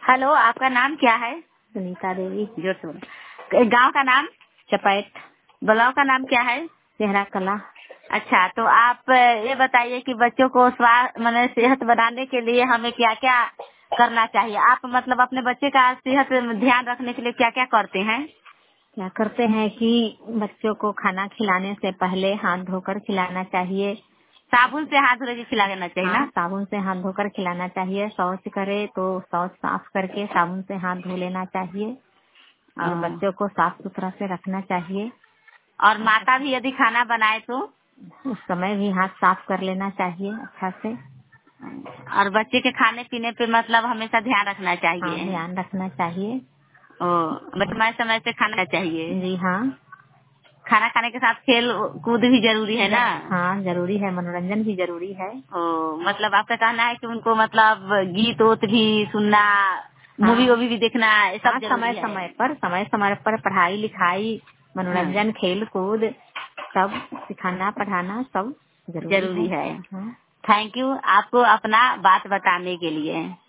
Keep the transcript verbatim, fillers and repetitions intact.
Hello, आपका नाम क्या है? सुनीता देवी। जोर से बोलो। गांव का नाम? चपैत। ब्लॉक का नाम क्या है? चेहरा कला। अच्छा, तो आप ये बताइए कि बच्चों को स्वास्थ्य माने सेहत बनाने के लिए हमें क्या क्या करना चाहिए? आप मतलब अपने बच्चे का सेहत ध्यान रखने के लिए क्या क्या करते हैं? क्या करते हैं कि बच्चों को खाना खिलाने से पहले हाथ धोकर खिलाना चाहिए। साबुन से हाथ धो के खिलाना चाहिए हाँ, ना? साबुन से हाथ धोकर खिलाना चाहिए। शौच करे तो शौच साफ करके साबुन से हाथ धो लेना चाहिए और हाँ। बच्चों को साफ सुथरा से रखना चाहिए। और माता भी यदि खाना बनाए तो? उस समय भी हाथ साफ कर लेना चाहिए अच्छा से। और बच्चे के खाने पीने पे मतलब हमेशा ध्यान रखना हाँ, चाहिए। ध्यान रखना चाहिए। ओ, समय समय से खाना चाहिए। जी हाँ। खाना खाने के साथ खेल कूद भी जरूरी है ना? हाँ, जरूरी है, मनोरंजन भी जरूरी है। ओ, मतलब आपका कहना है कि उनको मतलब गीत वोत भी सुनना, मूवी हाँ वूवी भी देखना, ये हाँ, सब समय जरूरी है। समय पर समय समय पर पढ़ाई लिखाई हाँ, मनोरंजन खेल कूद सब सिखाना पढ़ाना सब जरूरी जरूरी है। है। हाँ। थैंक यू आपको अपना बात बताने के लिए।